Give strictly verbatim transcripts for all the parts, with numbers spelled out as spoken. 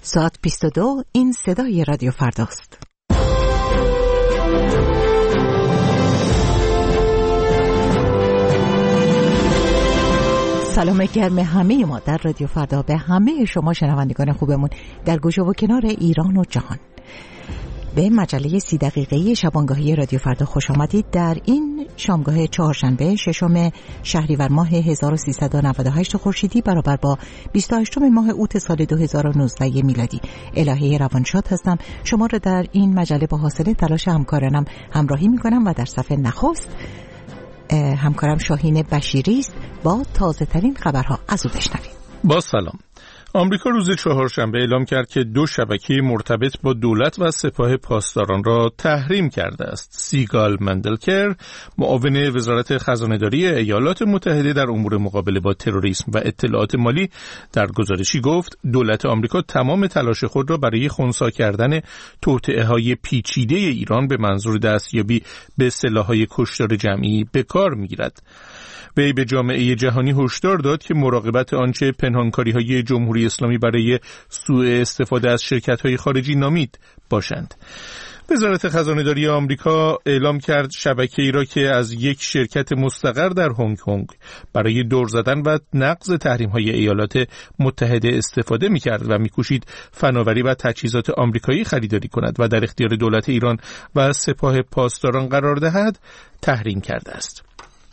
ساعت بیست و دو، این صدای رادیو فرداست. سلام گرم همه ما در رادیو فردا به همه شما شنوندگان خوبمون در گوشه و کنار ایران و جهان. به مجله سی دقیقه‌ای شبانگاهی رادیو فردا خوش آمدید. در این شامگاه چهارشنبه ششم شهریور ماه هزار و سیصد و نود و هشت خورشیدی برابر با بیست و هشتم ماه اوت سال دو هزار و نوزده میلادی، الهه روانشاد هستم. شما را در این مجله با حاصل تلاش همکارانم همراهی می‌کنم و در صفحه نخست همکارم شاهین بشیری است با تازه ترین خبرها. از او بشنویم. با سلام. آمریکا روز چهارشنبه اعلام کرد که دو شبکه مرتبط با دولت و سپاه پاسداران را تحریم کرده است. سیگال مندلکر، معاون وزارت خزانه‌داری ایالات متحده در امور مقابله با تروریسم و اطلاعات مالی، در گزارشی گفت دولت آمریکا تمام تلاش خود را برای خنثی کردن توطئه‌های پیچیده ایران به منظور دستیابی به سلاح‌های کشتار جمعی به کار می‌گیرد. وی به جامعه جهانی هشدار داد که مراقبت آنچه پنهانکاری‌های جمهوری اسلامی برای سوء استفاده از شرکت‌های خارجی نامید باشند. وزارت خزانه‌داری آمریکا اعلام کرد شبکه‌ای را که از یک شرکت مستقر در هنگ کنگ برای دور زدن و نقض تحریم‌های ایالات متحده استفاده می‌کرد و می‌کوشید فناوری و تجهیزات آمریکایی خریداری کند و در اختیار دولت ایران و سپاه پاسداران قرار دهد، تحریم کرده است.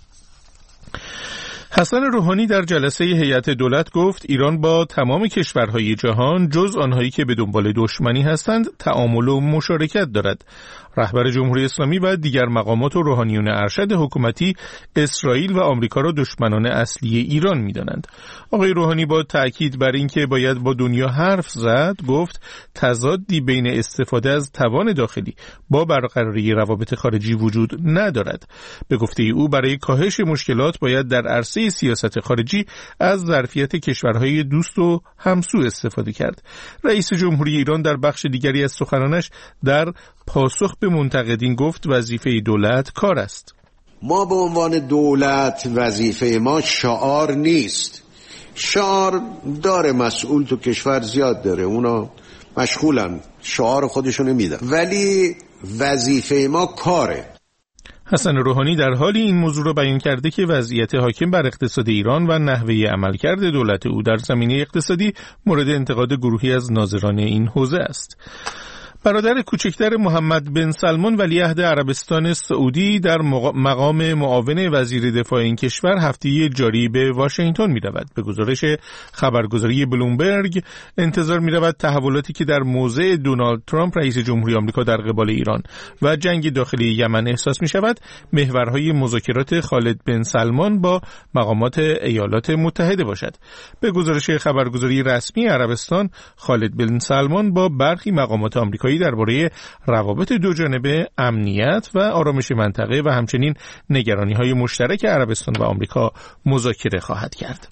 حسن روحانی در جلسه هیئت دولت گفت ایران با تمام کشورهای جهان جز آنهایی که به دنبال دشمنی هستند تعامل و مشارکت دارد. رهبر جمهوری اسلامی و دیگر مقامات و روحانیون ارشد حکومتی اسرائیل و آمریکا را دشمنان اصلی ایران می‌دانند. آقای روحانی با تأکید بر اینکه باید با دنیا حرف زد گفت تضادی بین استفاده از توان داخلی با برقراری روابط خارجی وجود ندارد. به گفته او برای کاهش مشکلات باید در عرصه سیاست خارجی از ظرفیت کشورهای دوست و همسو استفاده کرد. رئیس جمهوری ایران در بخش دیگری از سخنانش در پاسخ به منتقدین گفت وظیفه دولت کار است. ما به عنوان دولت وظیفه ما شعار نیست. شعار داره مسئول تو کشور زیاد داره، اونا مشغولن شعار خودشونو میدن، ولی وظیفه ما کاره. حسن روحانی در حالی این موضوع را بیان کرده که وضعیت حاکم بر اقتصاد ایران و نحوه عملکرد دولت او در زمینه اقتصادی مورد انتقاد گروهی از ناظران این حوزه است. برادر کوچکتر محمد بن سلمان ولیعهد عربستان سعودی در مقام معاون وزیر دفاع این کشور هفته جاری به واشنگتن می رود. به گزارش خبرگزاری بلومبرگ انتظار می رود تحولاتی که در موضع دونالد ترامپ رئیس جمهوری آمریکا در قبال ایران و جنگ داخلی یمن احساس می شود محورهای مذاکرات خالد بن سلمان با مقامات ایالات متحده باشد. به گزارش خبرگزاری رسمی عربستان، خالد بن سلمان با برخی مقامات آمریکایی درباره روابط دو جانبه، امنیت و آرامش منطقه و همچنین نگرانی‌های مشترک عربستان و آمریکا مذاکره خواهد کرد.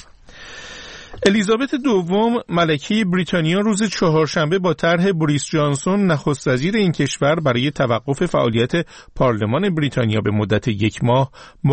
الیزابت دوم ملکه بریتانیا روز چهارشنبه با طرح بوریس جانسون نخست وزیر این کشور برای توقف فعالیت پارلمان بریتانیا به مدت یک ماه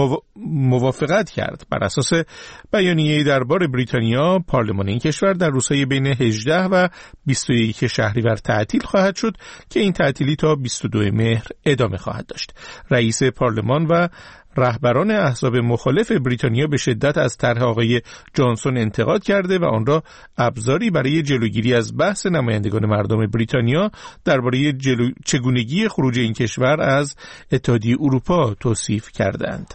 موافقت کرد. بر اساس بیانیه دربار بریتانیا، پارلمان این کشور در روزهای بین هجده و بیست و یک شهریور تعطیل خواهد شد که این تعطیلی تا بیست و دو مهر ادامه خواهد داشت. رئیس پارلمان و رهبران احزاب مخالف بریتانیا به شدت از طرح آقای جانسون انتقاد کرده و آن را ابزاری برای جلوگیری از بحث نمایندگان مردم بریتانیا درباره جلو... چگونگی خروج این کشور از اتحادیه اروپا توصیف کردند.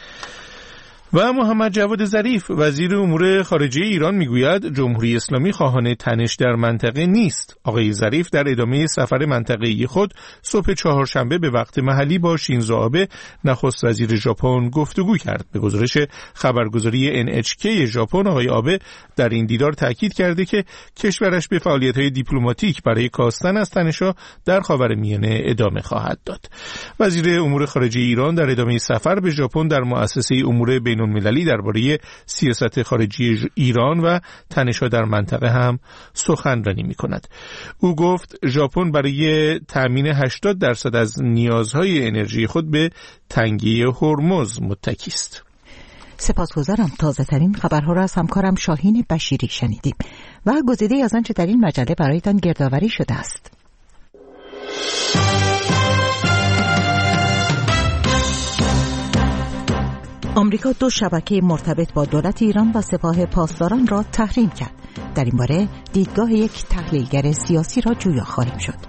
و محمد جواد ظریف وزیر امور خارجه ایران میگوید جمهوری اسلامی خواهان تنش در منطقه نیست. آقای ظریف در ادامه سفر منطقه‌ای خود صبح چهارشنبه به وقت محلی با شینزو آبه نخست وزیر ژاپن گفتگو کرد. به گزارش خبرگزاری ان اچ کی ژاپن، آقای آبه در این دیدار تاکید کرده که کشورش به فعالیت‌های دیپلماتیک برای کاستن از تنش‌ها در خاورمیانه ادامه خواهد داد. وزیر امور خارجه ایران در ادامه سفر به ژاپن در مؤسسه امور بین المللی درباره سیاست خارجی ایران و تنش‌ها در منطقه هم سخنرانی می‌کند. او گفت ژاپن برای تامین هشتاد درصد از نیازهای انرژی خود به تنگه هرمز متکی است. سپاسگزارم. تازه ترین خبرها را از همکارم شاهین بشیری شنیدیم. و گزیده‌ای از آنچه در این مجله برایتان گردآوری شده است. آمریکا دو شبکه مرتبط با دولت ایران و سپاه پاسداران را تحریم کرد. در این باره دیدگاه یک تحلیلگر سیاسی را جویا خواهیم شد.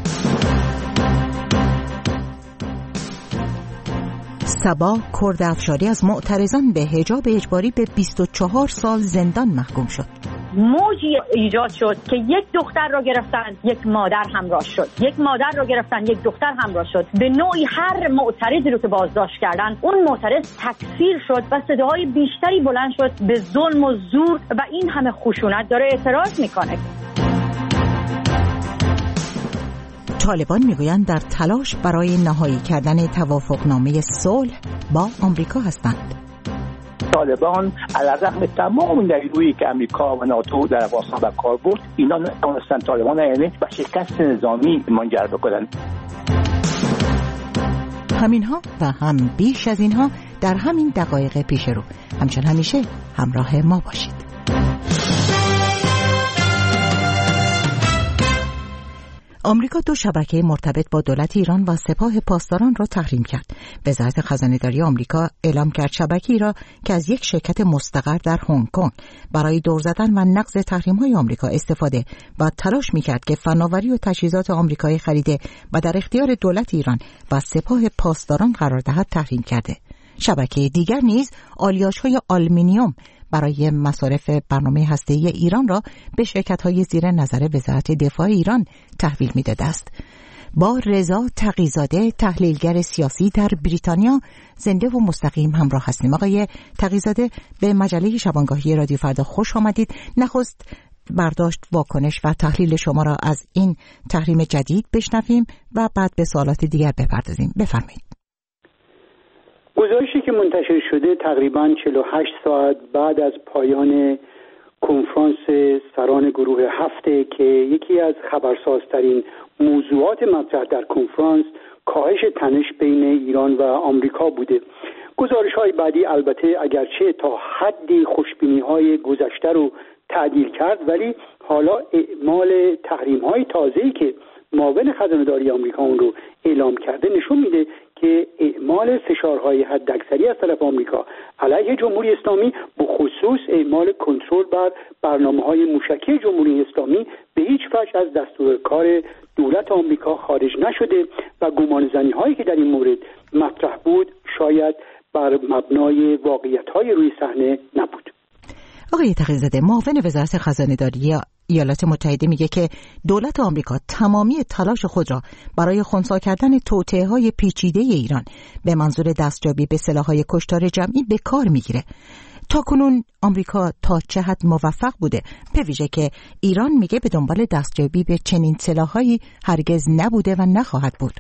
صبا کرد افشاری از معترضان به حجاب اجباری به بیست و چهار سال زندان محکوم شد. موجی ایجاد شد که یک دختر را گرفتن، یک مادر همراه شد، یک مادر را گرفتن، یک دختر همراه شد. به نوعی هر معترضی رو که بازداشت کردن، اون معترض تکفیر شد و صداهای بیشتری بلند شد به ظلم و زور و این همه خشونت داره اعتراض میکنه. طالبان میگویند در تلاش برای نهایی کردن توافقنامه صلح با آمریکا هستند. طالبان علیرغم تمام دلایلی که امریکا و ناتو در افغانستان به کار برد، اینا نتوانستن طالبان یعنی به شکست نظامی منجر بکنند. همینها و هم بیش از اینها در همین دقایق پیش رو. همچون همیشه همراه ما باشید. آمریکا دو شبکه مرتبط با دولت ایران و سپاه پاسداران را تحریم کرد. وزارت خزانه‌داری آمریکا اعلام کرد شبکه‌ای را که از یک شرکت مستقر در هنگ کنگ برای دور زدن و نقض تحریم‌های آمریکا استفاده و تلاش می‌کرد که فناوری و تجهیزات آمریکایی خریده و در اختیار دولت ایران و سپاه پاسداران قرار دهد تحریم کرده. شبکه دیگر نیز آلیاژهای آلومینیوم برای مصارف برنامه هسته‌ای ایران را به شرکت‌های زیر نظر وزارت دفاع ایران تحویل می‌داده است. با رضا تقی‌زاده تحلیلگر سیاسی در بریتانیا زنده و مستقیم همراه هستیم. آقای تقی‌زاده به مجله شبانگاهی رادیو فردا خوش آمدید. نخست برداشت، واکنش و تحلیل شما را از این تحریم جدید بشنویم و بعد به سوالات دیگر بپردازیم. بفرمایید. گزارشی که منتشر شده تقریباً چهل و هشت ساعت بعد از پایان کنفرانس سران گروه هفته که یکی از خبرسازترین موضوعات مطرح در کنفرانس کاهش تنش بین ایران و آمریکا بوده. گزارش‌های بعدی البته اگرچه تا حدی خوشبینی‌های گذشته رو تعدیل کرد، ولی حالا اعمال تحریم‌های تازه‌ای که معاون خزانه‌داری آمریکا اون رو اعلام کرده نشون میده که اعمال فشارهای حداکثری از طرف آمریکا علیه جمهوری اسلامی، به خصوص اعمال کنترل بر برنامه‌های موشکی جمهوری اسلامی، به هیچ وجه از دستور کار دولت آمریکا خارج نشده و گمانه‌زنی‌هایی که در این مورد مطرح بود شاید بر مبنای واقعیت‌های روی صحنه نبود. آقای تقی‌زاده، معاون وزارت خزانه‌داری ایالات متحده میگه که دولت آمریکا تمامی تلاش خود را برای خنثی کردن توطئه‌های پیچیده ایران به منظور دستیابی به سلاح‌های کشتار جمعی به کار میگیره. تاکنون آمریکا تا چه حد موفق بوده؟ به ویژه که ایران میگه به دنبال دستیابی به چنین سلاح‌هایی هرگز نبوده و نخواهد بود.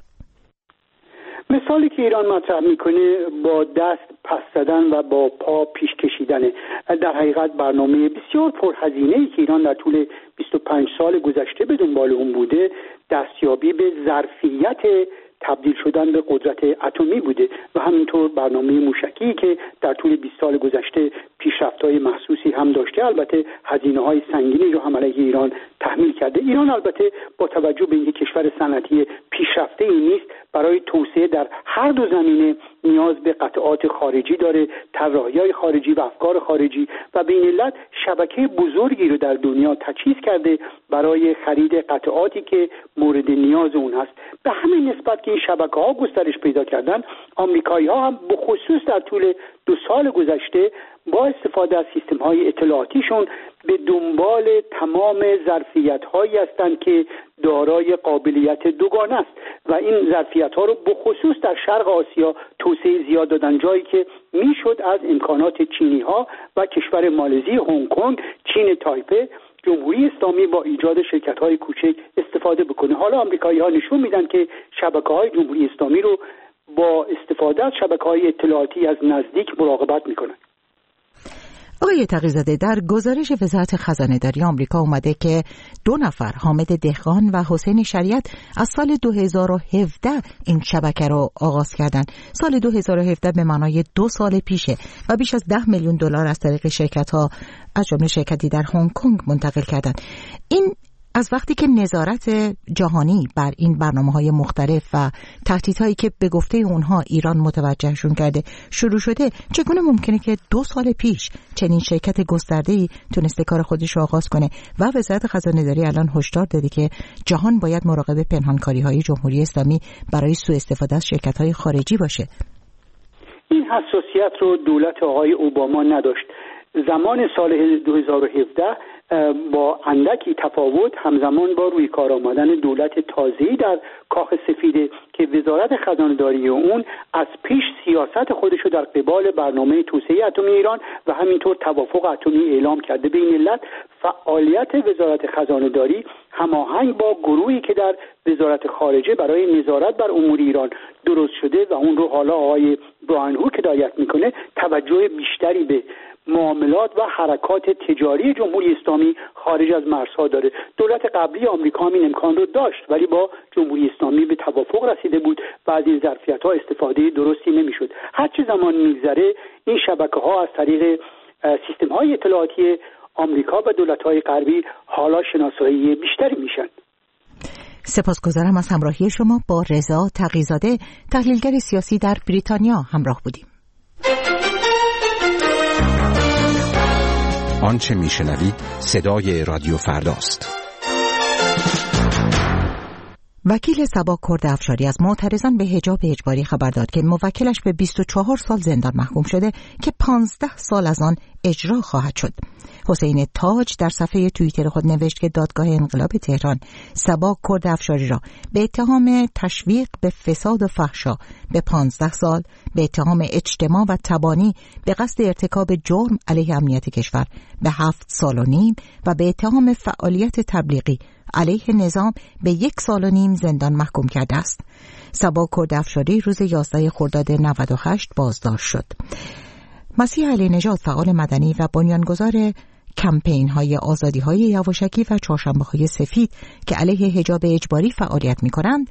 مثالی که ایران مطرح میکنه با دست پس زدن و با پا پیش کشیدنه. در حقیقت برنامه بسیار پرهزینه‌ای که ایران در طول بیست و پنج سال گذشته به دنبال اون بوده دستیابی به ظرفیت تبدیل شدن به قدرت اتمی بوده و همینطور برنامه موشکی که در طول بیست سال گذشته پیشرفت‌های محسوسی هم داشته، البته هزینه‌های سنگینی رو هم علیه ایران تحمیل کرده. ایران البته با توجه به اینکه کشور صنعتی پیشرفته‌ای نیست، برای توسعه در هر دو زمینه نیاز به قطعات خارجی داره، طراحی‌های خارجی و افکار خارجی و به این علت شبکه بزرگی رو در دنیا تجهیز کرده برای خرید قطعاتی که مورد نیاز اون هست. به همین نسبت که این شبکه‌ها گسترش پیدا کردن، آمریکایی‌ها هم به خصوص در طول دو سال گذشته با استفاده از سیستم‌های اطلاعاتیشون به دنبال تمام ظرفیت‌هایی هستند که دارای قابلیت دوگانه است و این ظرفیت‌ها رو به خصوص در شرق آسیا توسعه زیاد دادن، جایی که میشد از امکانات چینی‌ها و کشور مالزی، هنگ کنگ، چین تایپه، جمهوری اسلامی با ایجاد شرکت‌های کوچک استفاده بکنه. حالا آمریکایی‌ها نشون میدن که شبکه‌های جمهوری اسلامی رو با استفاده از شبکه‌های اطلاعاتی از نزدیک مراقبت میکنن. آقای تقی‌زاده، در گزارش وزارت خزانه‌داری آمریکا اومده که دو نفر، حامد دهقان و حسین شریعت، از سال دو هزار و هفده این شبکه رو آغاز کردن. سال دو هزار و هفده به معنای دو سال پیشه و بیش از ده میلیون دلار از طریق شرکت‌ها از جمله شرکتی در هنگ کنگ منتقل کردن. این از وقتی که نظارت جهانی بر این برنامه‌های مختلف و تهدیدهایی که به گفته اونها ایران متوجهشون کرده شروع شده، چگونه ممکنه که دو سال پیش چنین شرکت گسترده‌ای تونسته کار خودش رو آغاز کنه و وزارت خزانه‌داری الان هشدار داده که جهان باید مراقب پنهانکاری‌های جمهوری اسلامی برای سوء استفاده از شرکت‌های خارجی باشه؟ این حساسیت رو دولت آقای اوباما نداشت. زمان سال دو هزار و هفده با اندکی تفاوت همزمان با روی کار آمدن دولت تازه‌ای در کاخ سفید که وزارت خزانه‌داری اون از پیش سیاست خودش رو در قبال برنامه توسعه اتمی ایران و همینطور توافق اتمی اعلام کرده. به این علت فعالیت وزارت خزانه‌داری هماهنگ با گروهی که در وزارت خارجه برای نظارت بر امور ایران درست شده و اون رو حالا آقای براین هوک هدایت میکنه، توجه بیشتری به معاملات و حرکات تجاری جمهوری اسلامی خارج از مرزها داره. دولت قبلی آمریکا هم این امکان رو داشت ولی با جمهوری اسلامی به توافق رسیده بود و از این ظرفیت‌ها استفاده درستی نمی‌شد. هر چه زمان می‌گذره این شبکه‌ها از طریق سیستم‌های اطلاعاتی آمریکا و دولت‌های غربی حالا شناسایی بیشتری میشن. سپاسگزارم از همراهی شما. با رضا تقی‌زاده، تحلیلگر سیاسی در بریتانیا همراه بودیم. آنچه میشنوید صدای رادیو فرداست. وکیل صبا کرد افشاری از معترضان به حجاب اجباری خبر داد که موکلش به بیست و چهار سال زندان محکوم شده که پانزده سال از آن اجرا خواهد شد. حسین تاج در صفحه توییتر خود نوشت که دادگاه انقلاب تهران صبا کرد افشاری را به اتهام تشویق به فساد و فحشا به پانزده سال، به اتهام اجتماع و تبانی به قصد ارتکاب جرم علیه امنیت کشور به هفت سال و نیم و به اتهام فعالیت تبلیغی علیه نظام به یک سال و نیم زندان محکوم کرده است. صبا کرد افشاری روز یازده خرداد نود و هشت بازداشت شد. مسیح علی نژاد، فعال مدنی و بنیانگذار کمپین های آزادی های یواشکی و چهارشنبه های سفید که علیه حجاب اجباری فعالیت می کنند،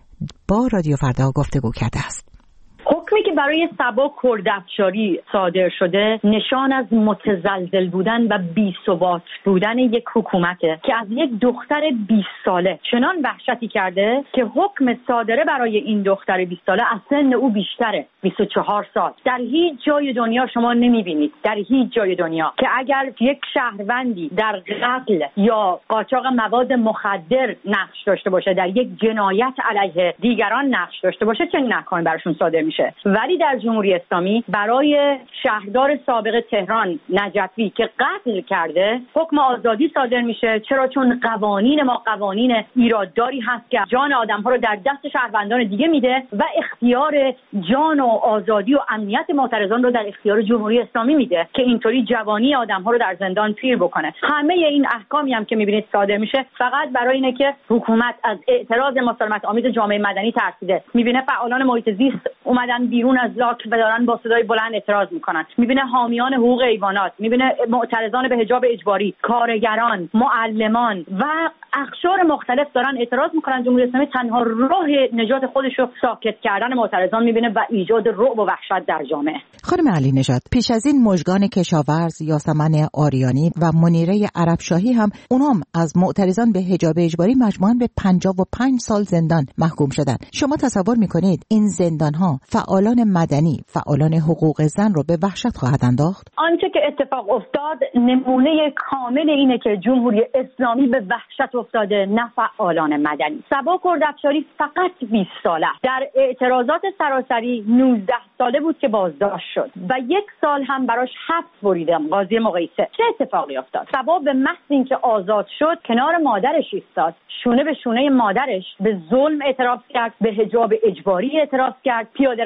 با رادیو فردا گفتگو کرده است. حکمی که برای صبا کرد افشاری صادر شده نشان از متزلزل بودن و بی‌ثبات بودن یک حکومته که از یک دختر بیست ساله چنان وحشتی کرده که حکم صادره برای این دختر بیست ساله از سن او بیشتره، بیست و چهار سال. در هیچ جای دنیا شما نمیبینید، در هیچ جای دنیا، که اگر یک شهروندی در قتل یا قاچاق مواد مخدر نقش داشته باشه، در یک جنایت علیه دیگران نقش داشته باشه، چه نکنه براشون صادر میشه. ولی در جمهوری اسلامی برای شهردار سابق تهران نجفی که قتل کرده حکم آزادی صادر میشه. چرا؟ چون قوانین ما قوانین ایرادداری هست که جان آدم‌ها رو در دست شهروندان دیگه میده و اختیار جان و آزادی و امنیت معترضان رو در اختیار جمهوری اسلامی میده که اینطوری جوانی آدم‌ها رو در زندان پیر بکنه. همه این احکامی هم که میبینید صادر میشه فقط برای اینه که حکومت از اعتراض مسالمت آمیز جامعه مدنی ترسیده. میبینه فعالان محیط زیست اومدن بیرون از لاک و دارن با صدای بلند اعتراض میکنن. میبینه حامیان حقوق حیوانات، میبینه معترضان به حجاب اجباری، کارگران، معلمان و اقشار مختلف دارن اعتراض میکنن. جمهوری اسلامی تنها راه نجات خودش رو ساکت کردن معترضان میبینه و ایجاد رعب و وحشت در جامعه. خانم علی نژاد، پیش از این مژگان کشاورز، یاسمن آریانی و منیره عربشاهی هم اونام از معترضان به حجاب اجباری مجموعاً به پنجاه و پنج سال زندان محکوم شدن. شما تصور میکنید این زندانها فعالان مدنی، فعالان حقوق زن رو به وحشت خواهد انداخت؟ آنچه که اتفاق افتاد نمونه کامل اینه که جمهوری اسلامی به وحشت افتاده، نه فعالان مدنی. صبا کرد افشاری فقط بیست ساله در اعتراضات سراسری نوزده ساله بود که بازداشت شد و یک سال هم براش حبس بریدم قاضی مقایسه. چه اتفاقی افتاد؟ صبا به محض اینکه آزاد شد کنار مادرش ایستاد، شونه به شونه مادرش به ظلم اعتراف کرد، به حجاب اجباری اعتراف کرد، پیاده روی به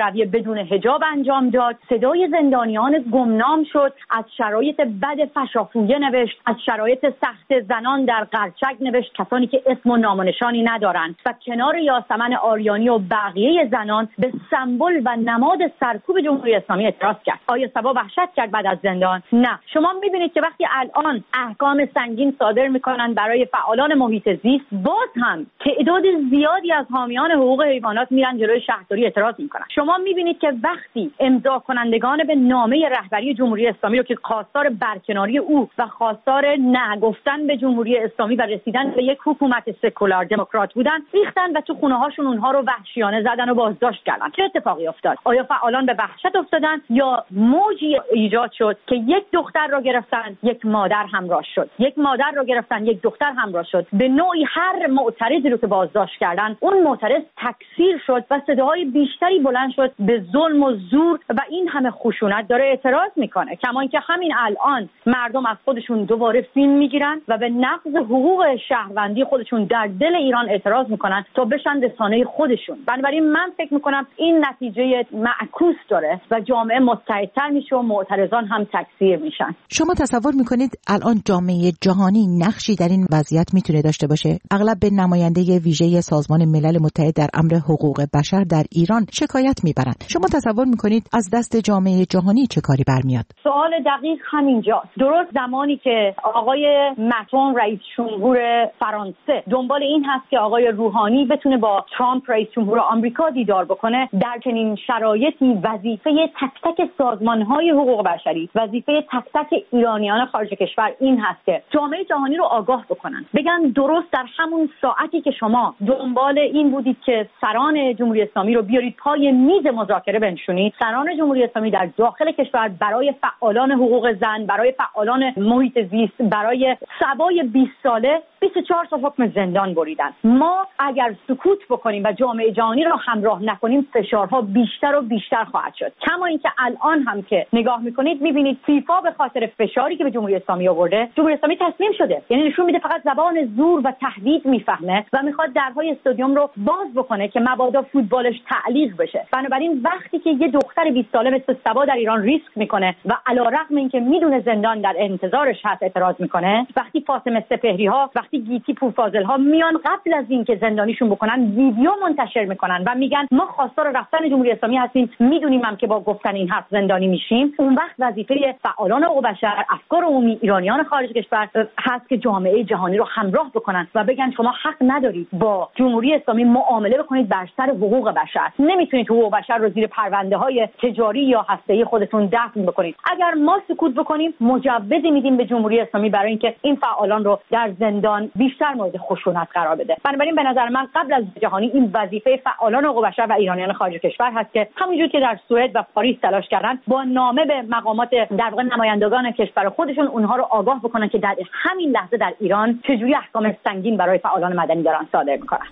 بدون حجاب انجام داد، صدای زندانیان گمنام شد، از شرایط بد فشافویه نوشت، از شرایط سخت زنان در قرچک نوشت، کسانی که اسم و نام و نشانی ندارند، و کنار یاسمن آریانی و بقیه زنان به سمبل و نماد سرکوب جمهوری اسلامی اعتراض کرد. آیا سبا وحشت کرد بعد از زندان؟ نه. شما می‌بینید که وقتی الان احکام سنگین صادر می‌کنن برای فعالان محیط زیست، باز هم تعداد زیادی از حامیان حقوق حیوانات میرن جلوی شهرداری اعتراض می‌کنن. شما می‌بینید که وقتی امضا کنندگان به نامه رهبری جمهوری اسلامی رو که خواستار برکناری او و خواستار نگفتن به جمهوری اسلامی و رسیدن به یک حکومت سکولار دموکرات بودن، ریختن و تو خونه‌هاشون اونها رو وحشیانه زدن و بازداشت کردن. چه اتفاقی افتاد؟ آیا فعالان به وحشت افتادن یا موجی ایجاد شد که یک دختر را گرفتن، یک مادر همراه شد، یک مادر را گرفتن، یک دختر همراه شد، به نوعی هر معترضی رو که بازداشت کردن اون معترض تکثیر شد و صداهای بیشتری بلند شد به ظلم و زور و این همه خشونت داره اعتراض میکنه. کما اینکه همین الان مردم از خودشون دوباره فیلم میگیرن و به نقض حقوق شهروندی خودشون در دل ایران اعتراض میکنن تا بشن رسانه خودشون. بنابراین من فکر میکنم این نتیجه معکوس داره و جامعه متحدتر میشه و معترضان هم تکثیر میشن. شما تصور میکنید الان جامعه جهانی نقشی در این وضعیت میتونه داشته باشه؟ اغلب به نماینده ویژه سازمان ملل متحد در امر حقوق بشر در ایران شکایت میبرند. شما تصور میکنید از دست جامعه جهانی چه کاری برمیاد؟ سوال دقیق همینجاست. درست زمانی که آقای مکرون رئیس جمهور فرانسه دنبال این هست که آقای روحانی بتونه با ترامپ رئیس جمهور آمریکا دیدار بکنه، در چنین شرایطی وظیفه تک تک سازمان‌های حقوق بشری، وظیفه تک تک ایرانیان خارج کشور این هست که جامعه جهانی رو آگاه بکنن، بگن درست در همون ساعتی که شما دنبال این بودید که سران جمهوری اسلامی رو بیارید پای میز مذاکره بنشونید، سران جمهوری اسلامی در داخل کشور برای فعالان حقوق زن، برای فعالان محیط زیست، برای سبای بیست ساله بیست و چهار تا حکم زندان بریدن. ما اگر سکوت بکنیم و جامعه جهانی رو همراه نکنیم، فشارها بیشتر و بیشتر خواهد شد. کما اینکه الان هم که نگاه میکنید میبینید فیفا به خاطر فشاری که به جمهوری اسلامی آورده، جمهوری اسلامی تسلیم شده. یعنی نشون میده فقط زبان زور و تهدید میفهمه و میخواد درهای استادیوم رو باز بکنه که مبادا فوتبالش تعلیق بشه. بنابراین وقتی که یه دختر بیست ساله مثل سبا در ایران ریسک میکنه و علیرغم اینکه میدونه زندان در انتظارش هست اعتراض میکنه، وقتی فاطمه سپهری ها، وقتی گیتی پورفاضل ها میان قبل از اینکه زندانیشون بکنن ویدیو منتشر میکنن و میگن ما خواستار رفتن جمهوری اسلامی هستیم، میدونیم هم که با گفتن این حرف زندانی میشیم، اون وقت وظیفه فعالان حقوق بشر، افکار عمومی، ایرانیان خارج کشور هست که جامعه جهانی رو همراه بکنن و بگن شما حق ندارید با جمهوری اسلامی معامله بکنید بر سر حقوق بشر. نمیتونید حقوق بشر رو زیر پرونده های تجاری یا هسته‌ای خودتون دفن بکنید. اگر ما سکوت بکنیم مجوزی میدیم به جمهوری اسلامی برای اینکه این فعالان رو در زندان بیشتر مورد خشونت قرار بده. بنابراین به نظر من قبل از جهانی این وظیفه فعالان حقوق بشر و ایرانیان خارج کشور هست که همونجور که در سوئد و پاریس تلاش کردن با نامه به مقامات در واقع نمایندگان کشور خودشون اونها رو آگاه بکنن که در همین لحظه در ایران چجوری احکام سنگین برای فعالان مدنی دارن صادر میکنن.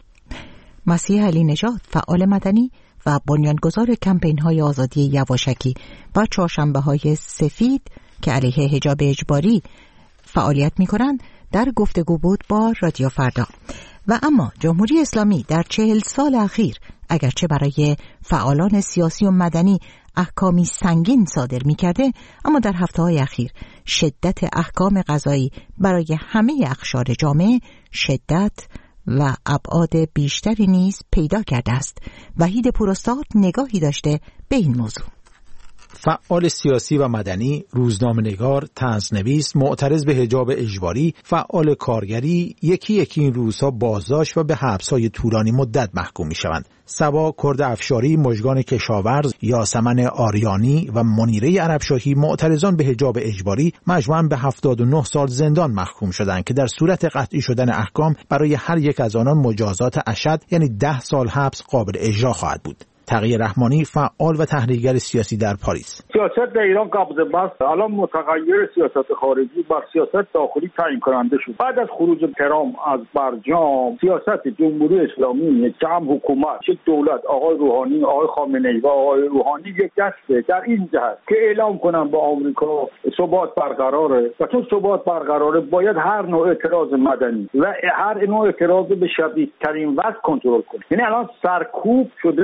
مسیح علی نژاد، فعال مدنی و بنیانگذار کمپین‌های آزادی یواشکی و چهارشنبه‌های سفید که علیه حجاب اجباری فعالیت می‌کنند، در گفتگو بود با رادیو فردا. و اما جمهوری اسلامی در چهل سال اخیر اگرچه برای فعالان سیاسی و مدنی احکامی سنگین صادر می‌کرده، اما در هفته‌های اخیر شدت احکام قضایی برای همه اقشار جامعه شدت و ابعاد بیشتری نیز پیدا کرده است. وحید پوراستاد نگاهی داشته به این موضوع. فعال سیاسی و مدنی، روزنامه‌نگار، طنزنویس، معترض به حجاب اجباری، فعال کارگری یکی یکی این روزها بازداشت و به حبس‌های طولانی مدت محکوم می‌شوند. سبا کرد افشاری، مژگان کشاورز، یاسمن آریانی و منیره عربشاهی معترضان به حجاب اجباری مجموعاً به هفتاد و نه سال زندان محکوم شدند که در صورت قطعی شدن احکام برای هر یک از آنان مجازات اشد یعنی ده سال حبس قابل اجرا خواهد بود. تقی رحمانی، فعال و تحلیلگر سیاسی در پاریس: سیاست در ایران قبضه بست، الان متغیر سیاست خارجی بر سیاست داخلی تعیین کننده شد. بعد از خروج ترامپ از برجام، سیاست جمهوری اسلامی، جمع حکومت، چه دولت، آقای روحانی، آقای خامنه‌ای و آقای روحانی یک دسته در این جهت که اعلام کنن با آمریکا ثبات برقراره و چون ثبات برقراره باید هر نوع اعتراض مدنی و هر نوع اعتراض به شدیدترین وجه کنترل کنه. یعنی الان سرکوب شده یک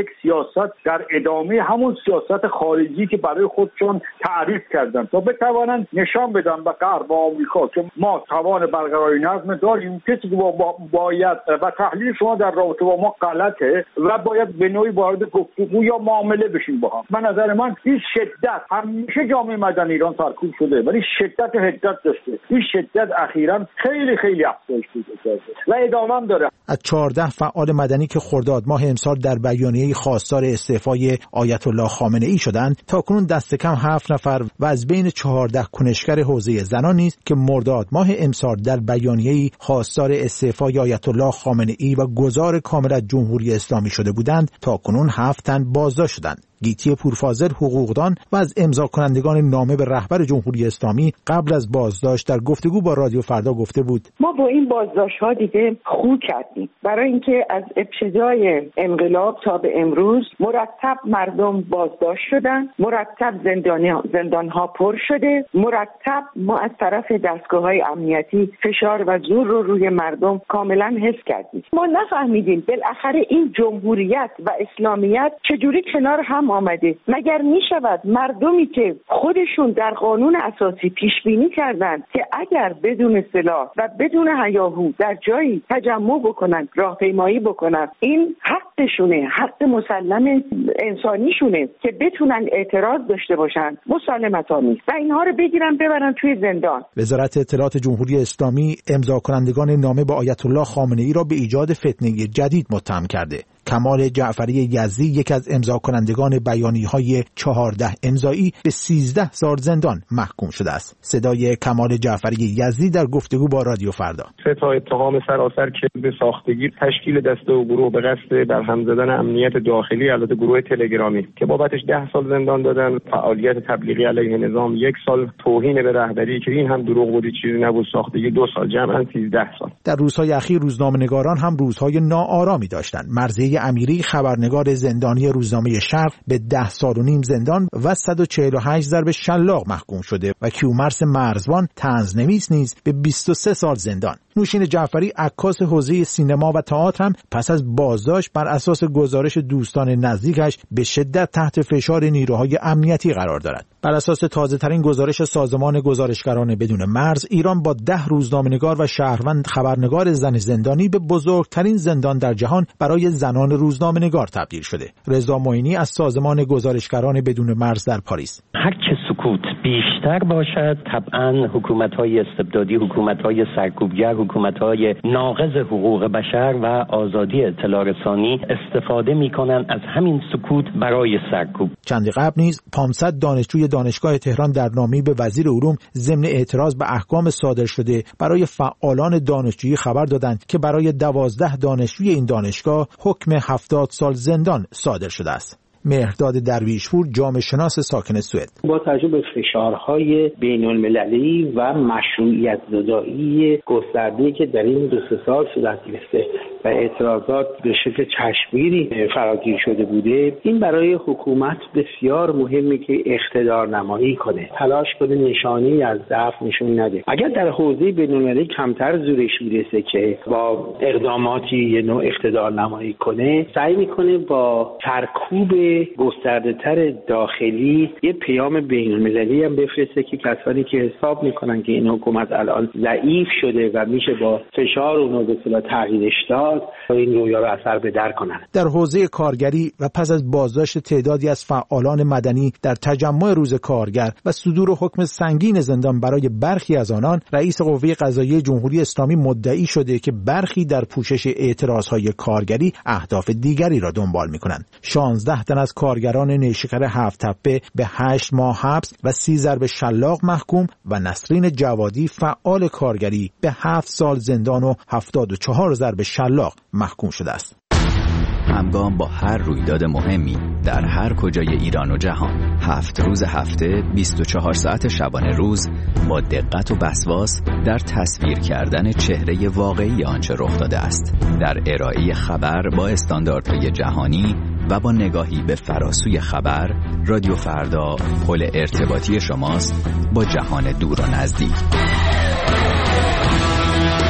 سیاست در ادامه همون سیاست خارجی که برای خودشون تعریف کردن تا بتوانند نشان بدن به غرب و آمریکا که ما توان برقراری نظم داریم، کسی که با باید و تحلیل شما در رابطه با ما غلطه و باید به نوعی وارد گفتگو یا معامله بشیم با هم. من نظر من این شدت همیشه جامعه مدنی ایران سرکوب شده ولی شدت و حدت داشته. این شدت اخیراً خیلی خیلی افزایش پیدا کرده و ادامه هم داره. از چهارده فعال مدنی که خرداد ماه امسال در بیانیه خواستار استعفای آیت الله خامنه ای شدند، تاکنون دست کم هفت نفر و از بین چهارده کنشگر حوزه زنان نیز که مرداد ماه امسال در بیانیه خواستار استعفای آیت الله خامنه ای و گذار کامل از جمهوری اسلامی شده بودند، تاکنون هفت تن بازداشت شدند. گیتی پورفاضل حقوقدان و از امضا کنندگان نامه به رهبر جمهوری اسلامی قبل از بازداشت در گفتگو با رادیو فردا گفته بود: ما با این بازداشت‌ها دیگه خو کردیم، برای اینکه از ابتدای انقلاب تا به امروز مرتب مردم بازداشت شدن، مرتب زندان‌ها زندان‌ها پر شده، مرتب ما از طرف دستگاه‌های امنیتی فشار و زور رو روی مردم کاملا حس کردیم. ما نفهمیدیم بالاخره این جمهوریت و اسلامیت چجوری کنار هم آمده. مگر می شود مردمی که خودشون در قانون اساسی پیش بینی کردند که اگر بدون سلاح و بدون هیاهو در جایی تجمع بکنن، راهپیمایی بکنن، این حقشونه، حق مسلم انسانیشونه که بتونن اعتراض داشته باشن، مسالمت آمیز، و اینها رو بگیرن ببرن توی زندان. وزارت اطلاعات جمهوری اسلامی امضا کنندگان نامه به آیت الله خامنه ای را به ایجاد فتنه جدید متهم کرده. کمال جعفری یزدی، یک از امضا کنندگان بیانیه‌های چهارده امضایی، به سیزده سال زندان محکوم شده است. صدای کمال جعفری یزدی در گفتگو با رادیو فردا. سه تا اتهام سراسر کذب ساختگی، تشکیل دسته و گروه به قصد برهم زدن امنیت داخلی، البته گروه تلگرامی که بابتش ده سال زندان دادن، فعالیت تبلیغی علیه نظام یک سال، توهین به رهبری که این هم دروغ بود، چیزی نبود، ساختگی دو سال، جمعاً سیزده سال. در روزهای اخیر روزنامه‌نگاران هم روزهای ناآرامی داشتند. مرضیه امیری، خبرنگار زندانی روزنامه شرق، به ده سال و نیم زندان و صد و چهل و هشت ضرب شلاق محکوم شده و کیومرث مرزبان، طنزنویس، نیز به بیست و سه سال زندان. نوشین جعفری، عکاس حوزه سینما و تئاتر، هم پس از بازداشت بر اساس گزارش دوستان نزدیکش به شدت تحت فشار نیروهای امنیتی قرار دارد. بر اساس تازه‌ترین گزارش سازمان گزارشگران بدون مرز، ایران با ده روزنامه‌نگار و شهروند خبرنگار زن زندانی به بزرگترین زندان در جهان برای زنان روزنامه‌نگار تبدیل شده. رضا معینی از سازمان گزارشگران بدون مرز در پاریس: هر چه سکوت بیشتر باشد، طبعاً حکومت‌های استبدادی، حکومت‌های سرکوبگر، حکومت‌های ناقض حقوق بشر و آزادی اطلاع رسانی استفاده می‌کنند از همین سکوت برای سرکوب. چندی قبل نیز پانصد دانشجوی دانشگاه تهران در نامه‌ای به وزیر علوم ضمن اعتراض به احکام صادر شده برای فعالان دانشجویی خبر دادند که برای دوازده دانشجوی این دانشگاه حکم هفتاد سال زندان صادر شده است. مهرداد درویشپور، جامعه شناس ساکن سوئد: با توجه به فشارهای بین‌المللی و مشروعیت زدایی گسترده‌ای که در این دو سه سال صورت گرفته و اعتراضات به شکل چشمگیری فراگیر شده بوده، این برای حکومت بسیار مهمه که اقتدار نمایی کنه، تلاش کنه نشانی از ضعف نشون نده. اگر در حوزه بین‌المللی کمتر زورش میرسه که با اقداماتی یه نوع اقتدار نمایی کنه، سعی میکنه با سرکوب گسترده‌تر داخلی یه پیام بین‌المللی هم بفرسته که کسانی که حساب میکنن که این حکومت الان ضعیف شده و میشه با فشار اون رو به اصطلاح تغییرش داد، این رویا رو اثر به در کنن. در حوزه کارگری و پس از بازداشت تعدادی از فعالان مدنی در تجمع روز کارگر و صدور حکم سنگین زندان برای برخی از آنان، رئیس قوه قضاییه جمهوری اسلامی مدعی شده که برخی در پوشش اعتراضهای کارگری اهداف دیگری را دنبال میکنند. شانزده تن از کارگران نیشکر هفت تپه به هشت ماه حبس و سی ضرب شلاق محکوم و نسرین جوادی، فعال کارگری، به هفت سال زندان و هفتاد و چهار ضرب شلاق محکوم شده است. همگام با هر رویداد مهمی در هر کجای ایران و جهان، هفت روز هفته، بیست و چهار ساعت شبانه روز، با دقت و وسواس در تصویر کردن چهره واقعی آنچه رخ داده است، در ارائه خبر با استانداردهای جهانی و با نگاهی به فراسوی خبر، رادیو فردا پل ارتباطی شماست با جهان دور و نزدیک. و حالا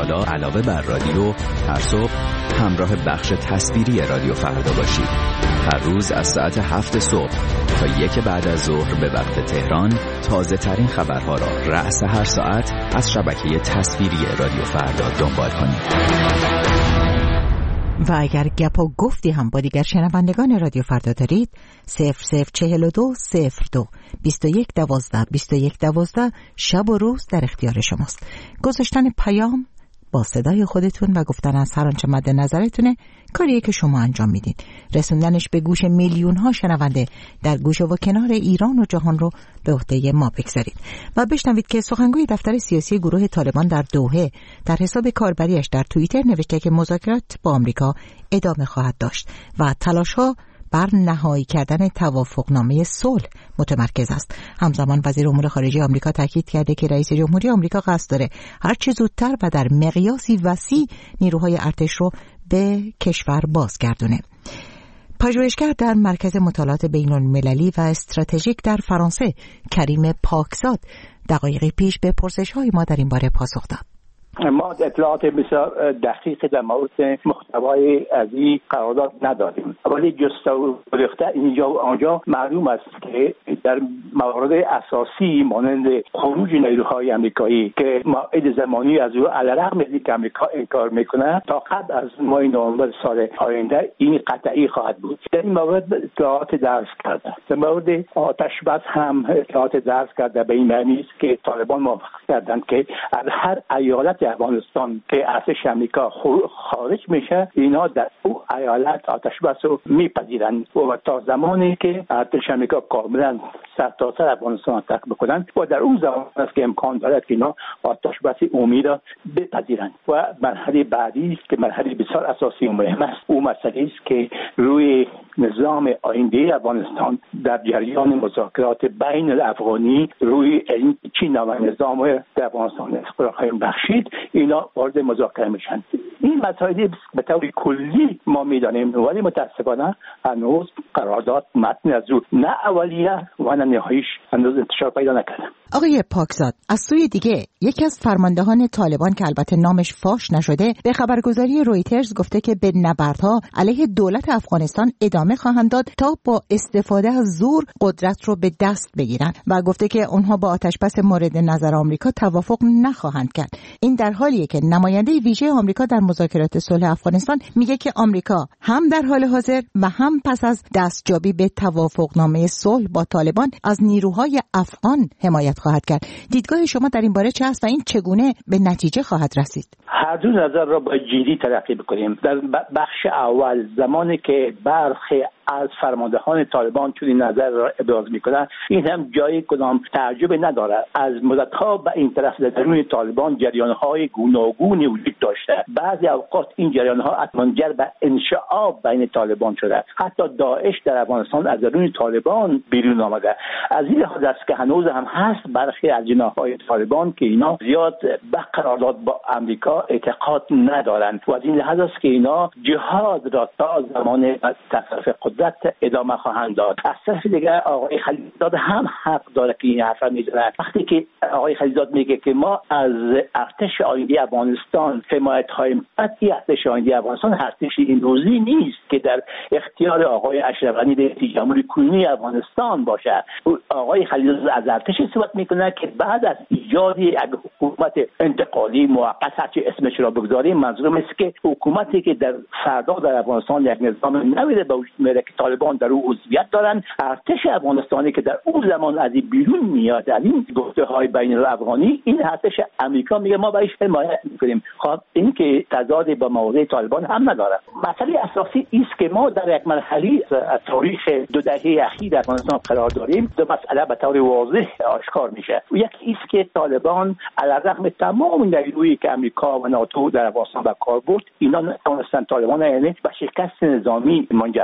حالا علاوه بر رادیو هر صبح همراه بخش تصویری رادیو فردا باشید. هر روز از ساعت هفت صبح تا یک بعد از ظهر به وقت تهران تازه ترین خبرها را رأس هر ساعت از شبکه تصویری رادیو فردا دنبال کنید. و اگر گپ و گفتی هم با دیگر شنوندگان رادیو فردا دارید، صفر صفر چهل و دو صفر دو بیست و یک دوازده بیست و یک دوازده شب و روز در اختیار شماست. گذاشتن پیام با صدای خودتون و گفتن از هر آنچه مد نظرتونه کاریه که شما انجام میدین. رسوندنش به گوش میلیون ها شنونده در گوشه و کنار ایران و جهان رو به عهده ما بگذارید. و بشنوید که سخنگوی دفتر سیاسی گروه طالبان در دوحه در حساب کاربریش در توییتر نوشته که مذاکرات با آمریکا ادامه خواهد داشت و تلاش‌ها بر نهایی کردن توافقنامه صلح متمرکز است. همزمان وزیر امور خارجه آمریکا تاکید کرده که رئیس جمهوری آمریکا قصد داره هر چه زودتر و در مقیاسی وسیع نیروهای ارتش رو به کشور بازگردونه. پژوهشگر در مرکز مطالعات بین‌المللی و استراتژیک در فرانسه کریم پاکزاد دقایقی پیش به پرسش‌های ما در این باره پاسخ داد. ما اطلاعات بسیار دقیق در مورد محتوای از این قرارداد نداریم، ولی جستجو گرفته اینجا و آنجا معلوم است که در موارد اساسی مانند خروج نیروهای آمریکایی که موعد زمانی از او علیرغم از اینکه آمریکا انکار میکنه تا قبل از ماه نوامبر سال آینده این قطعی خواهد بود. در این مورد اطلاعات درس کرده. در مورد آتش بس هم اطلاعات درس کرده به این معنی است که طالبان موافق کردند که از هر ایالت افغانستان که ارتش آمریکا خارج میشه اینا در او ایالت آتش بس رو میپذیرند و تا زمانی که ارتش آمریکا کاملا سرتاسر افغانستان اتک بکنند و در اون زمان است که امکان دارد که اینا آتش بس عمومی را بپذیرند. و مرحله بعدی است که مرحله بسیار اساسی و مهم است، او مسئله است که روی نظام آینده افغانستان در جریان مذاکرات بین الافغانی روی این چین و نظام افغانستان استقرار بخشید اینا وارد مذاکره میشن. این مسائل به طور کلی ما میدانیم ولی متاسفانه هنوز قرارداد متن از او نه اولیه و نه نهاییش هنوز انتشار پیدا نکرده. آقای پاکزاد، از سوی دیگه یکی از فرماندهان طالبان که البته نامش فاش نشده به خبرگزاری رویترز گفته که به نبردها علیه دولت افغانستان ادامه خواهند داد تا با استفاده از زور قدرت رو به دست بگیرن و گفته که اونها با آتشبس مورد نظر آمریکا توافق نخواهند کرد. این در حالیه که نماینده ویژه آمریکا در مذاکرات صلح افغانستان میگه که آمریکا هم در حال حاضر و هم پس از دستیابی به توافقنامه صلح با طالبان از نیروهای افغان حمایت خواهد کرد. دیدگاه شما در این باره چه است و این چگونه به نتیجه خواهد رسید؟ هر دو نظر را با جدی تلقی بکنیم. در بخش اول زمانی که برخی از فرماندهان طالبان چنین نظر را ابراز میکنند این هم جای کدام تعجب ندارد. از مدتها به این طرف در درون طالبان جریانهای گوناگونی وجود داشته. بعضی اوقات این جریانها منجر به انشعاب بین طالبان شده. حتی داعش در افغانستان از درون طالبان بیرون آمده. از این لحاظ است که هنوز هم هست برخی از جناحهای طالبان که اینا زیاد به قرارداد با آمریکا اعتقاد ندارند و از این لحاظ است که اینا جهاد را تا زمان تصرف قدرت ادامه خواهند داد. از طرف دیگر آقای خلیلزاد هم حق داره که این حرف را میزنه. وقتی که آقای خلیلزاد میگه که ما از ارتش آینده افغانستان حمایت خواهیم کرد، این ارتش آینده افغانستان ارتش این روزی نیست که در اختیار آقای اشرف غنی رئیس جمهوری کنونی افغانستان باشه. آقای خلیلزاد از ارتش صحبت میکنه که بعد از ایجاد یک حکومت انتقالی موقت هرچی اسمش را بگذاریم منظورم است که حکومتی که در فردا در افغانستان یک نظام نویده به وجود میاره که طالبان در او عضویت دارن، ارتش افغانستانی که در اون زمان از این بیرون میاد از این گفته‌های بین الافغانی، این ارتش امریکا میگه ما بهش حمایت میکنیم. خب این که تضاد با موضوع طالبان هم نداره. مسئله اساسی است که ما در یک مرحله از تاریخ دو دهه اخیر در افغانستان قرار داریم. دو مسئله به طور واضح آشکار میشه. یکی است که طالبان علیرغم تمام نیرویی که امریکا و ناتو در افغانستان به کار برد، اینا نتونستن طالبان یعنی به شکست نظامی منجر بکنن.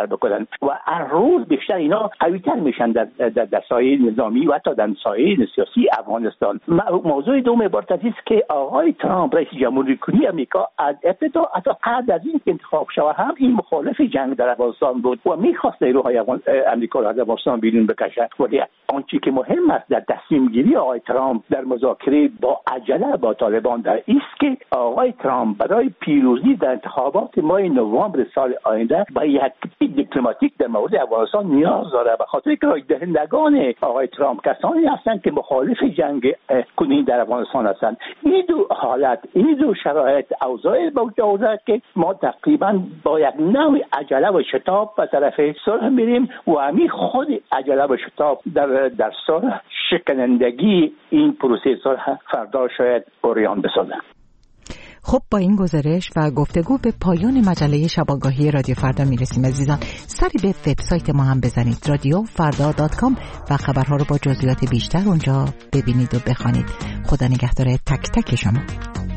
و هر روز بیشتر اینا قوی‌تر میشن در در, در سایه نظامی و حتی در سایه سیاسی افغانستان. موضوع دوم عبارت است که آقای ترامپ رئیس جمهوری کنونی آمریکا از ابتدا حتی قبل از این انتخاب شود هم این مخالف جنگ در افغانستان بود و میخواست نیروهای آمریکا را از افغانستان بیرون بکشد. ولی آنچه که مهم است در تصمیم گیری آقای ترامپ در مذاکره با عجله با طالبان در است که آقای ترامپ برای پیروزی در انتخابات ماه نوامبر سال آینده با یک دیپلماتیک در مورد افغانستان نیاز دارد، به خاطر که رای دهندگان آقای ترامپ کسانی هستند که مخالف جنگ کنونی در افغانستان هستند. این دو حالت، این دو شرایط اوضاع موجود که ما تقریبا با یک نوع عجله و شتاب به طرف صلح میریم و همین خود عجله و شتاب در در صلح شکنندگی این پروسه صلح فردا شاید اوریان بسازه. خب با این گزارش و گفتگو به پایان مجله شبانگاهی رادیو فردا میرسیم عزیزان. سری به وبسایت ما هم بزنید رادیو فردا دات کام و خبرها رو با جزئیات بیشتر اونجا ببینید و بخوانید. خدا نگهدار تک تک شما.